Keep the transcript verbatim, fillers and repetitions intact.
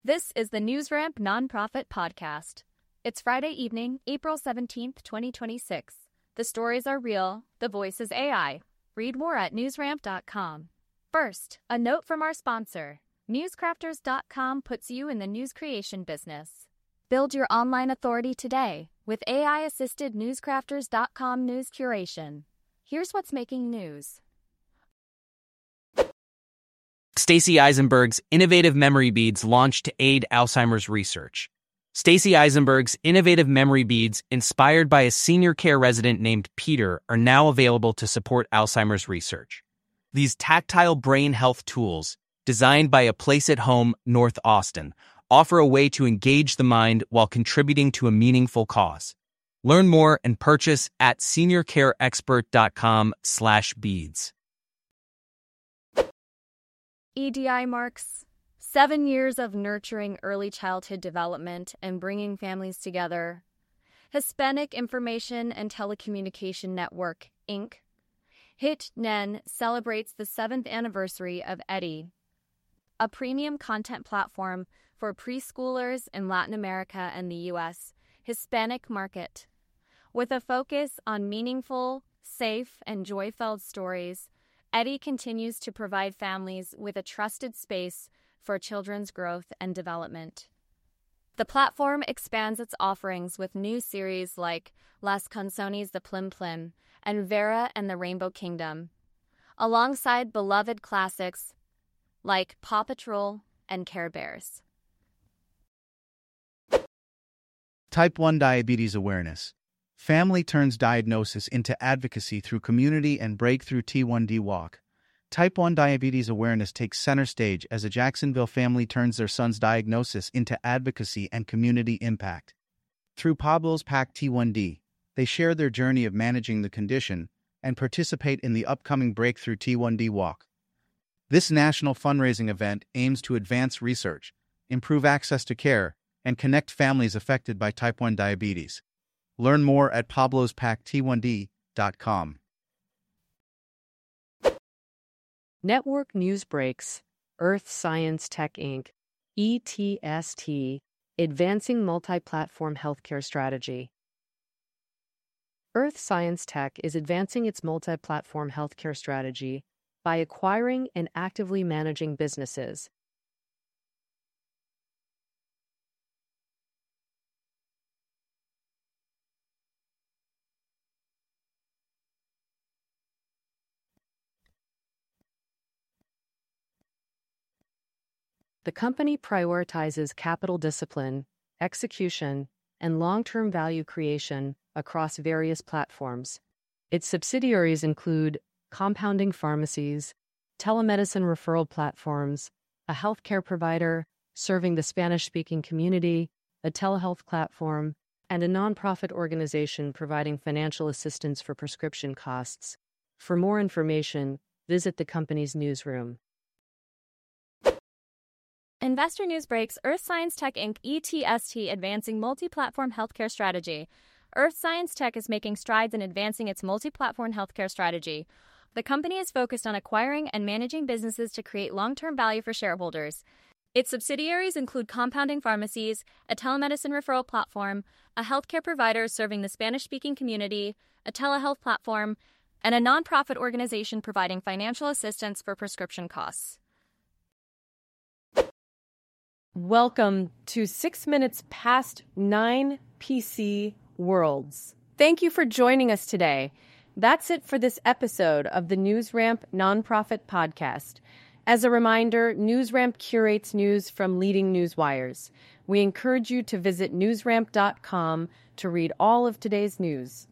This is the NewsRamp Nonprofit Podcast. It's Friday evening, April seventeenth, twenty twenty-six. The stories are real, the voice is A I. Read more at newsramp dot com. First, a note from our sponsor. newscrafters dot com puts you in the news creation business. Build your online authority today with A I-assisted newscrafters dot com news curation. Here's what's making news. Stacey Eisenberg's innovative memory beads launched to aid Alzheimer's research. Stacey Eisenberg's innovative memory beads, inspired by a senior care resident named Peter, are now available to support Alzheimer's research. These tactile brain health tools, designed by A Place at Home North Austin, offer a way to engage the mind while contributing to a meaningful cause. Learn more and purchase at seniorcareexpert dot com slash beads. E D I marks seven years of nurturing early childhood development and bringing families together. Hispanic Information and Telecommunication Network, Incorporated. H I T N E celebrates the seventh anniversary of EDDY, a premium content platform for preschoolers in Latin America and the U S Hispanic market. With a focus on meaningful, safe, and joy-filled stories, EDDY continues to provide families with a trusted space for children's growth and development. The platform expands its offerings with new series like Las Canciones de Plim Plim and Vera and the Rainbow Kingdom, alongside beloved classics like Paw Patrol and Care Bears. Type one Diabetes Awareness. Family turns diagnosis into advocacy through community and breakthrough T one D walk. Type one Diabetes Awareness takes center stage as a Jacksonville family turns their son's diagnosis into advocacy and community impact. Through Pablo's Pack T one D, they share their journey of managing the condition and participate in the upcoming Breakthrough T one D walk. This national fundraising event aims to advance research, improve access to care, and connect families affected by type one diabetes. Learn more at pablos pack t one d dot com. Network News Breaks, Earth Science Tech Incorporated, E T S T, Advancing Multi-Platform Healthcare Strategy. Earth Science Tech is advancing its multi-platform healthcare strategy by acquiring and actively managing businesses. The company prioritizes capital discipline, execution, and long-term value creation across various platforms. Its subsidiaries include compounding pharmacies, telemedicine referral platforms, a healthcare provider serving the Spanish-speaking community, a telehealth platform, and a nonprofit organization providing financial assistance for prescription costs. For more information, visit the company's newsroom. Investor News Breaks, Earth Science Tech Incorporated, E T S T, Advancing Multi-Platform Healthcare Strategy. Earth Science Tech is making strides in advancing its multi-platform healthcare strategy. The company is focused on acquiring and managing businesses to create long-term value for shareholders. Its subsidiaries include compounding pharmacies, a telemedicine referral platform, a healthcare provider serving the Spanish-speaking community, a telehealth platform, and a nonprofit organization providing financial assistance for prescription costs. Welcome to six minutes past nine P C Worlds. Thank you for joining us today. That's it for this episode of the NewsRamp Nonprofit Podcast. As a reminder, NewsRamp curates news from leading news wires. We encourage you to visit newsramp dot com to read all of today's news.